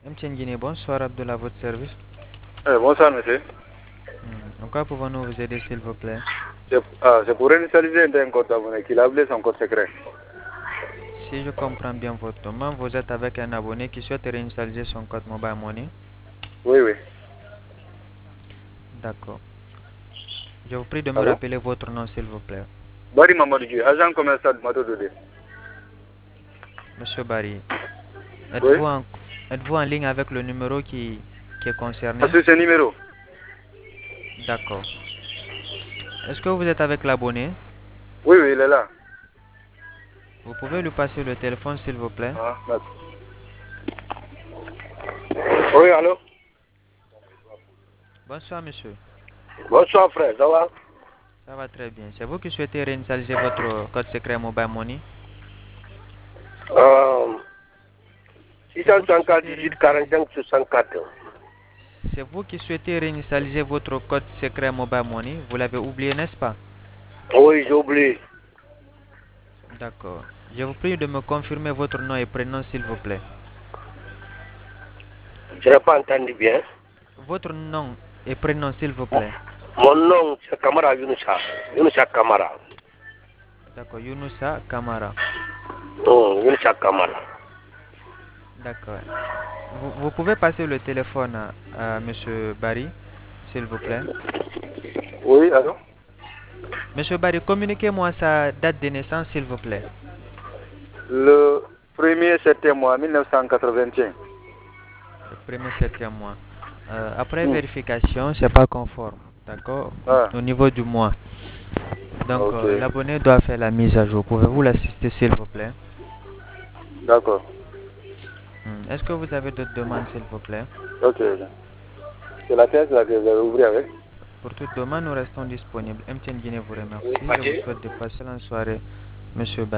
MTN Guinée, bonsoir Abdullah, à votre service. Bonsoir, monsieur. En quoi pouvons-nous vous aider, s'il vous plaît? C'est pour initialiser un compte abonné qu'il a oublié son code secret. Si je comprends bien votre demande, vous êtes avec un abonné qui souhaite réinitialiser son code Mobile Money. Oui, oui. D'accord. Je vous prie de me Allô? rappeler votre nom, s'il vous plaît. Bari Mamadou Dji, agent commercial de Matododé. Monsieur Barry, Oui. êtes-vous en ligne avec le numéro qui est Ah, concerné? c'est ce numéro. D'accord. Est-ce que vous êtes avec l'abonné? Oui, oui, il est là. Vous pouvez lui passer le téléphone, s'il vous plaît? Ah, d'accord. Oui, allô? Bonsoir, monsieur. Bonsoir, frère, ça va? Ça va très bien. C'est vous qui souhaitez réinitialiser votre code secret Mobile Money? Euh, C'est vous qui souhaitez 654 45 64. C'est vous qui souhaitez réinitialiser votre code secret Mobile Money. Vous l'avez oublié, n'est-ce pas? Oui, j'ai oublié. D'accord. Je vous prie de me confirmer votre nom et prénom, s'il vous plaît. Je n'ai pas entendu bien. Votre nom et prénom, s'il vous plaît. Mon nom, c'est Kamara Yunusa. Yunusa Kamara. D'accord. Younoussa Kamara. Yunusa Kamara. D'accord. Vous pouvez passer le téléphone à Monsieur Barry, s'il vous plaît. Oui, allô? Monsieur Barry, communiquez-moi sa date de naissance, s'il vous plaît. Le 1er septembre 1981. Le premier septième mois. Après vérification, c'est pas conforme. D'accord? Ah, Au niveau du mois. Donc, ok. l'abonné doit faire la mise à jour. Pouvez-vous l'assister, s'il vous plaît? D'accord. Est-ce que vous avez d'autres demandes, s'il vous plaît? Ok. C'est la pièce là que vous avez ouvert avec. Pour toute demande, nous restons disponibles. MTN Guinée vous remercie Oui, et vous Mathieu. souhaite de passer la soirée, Monsieur Barry.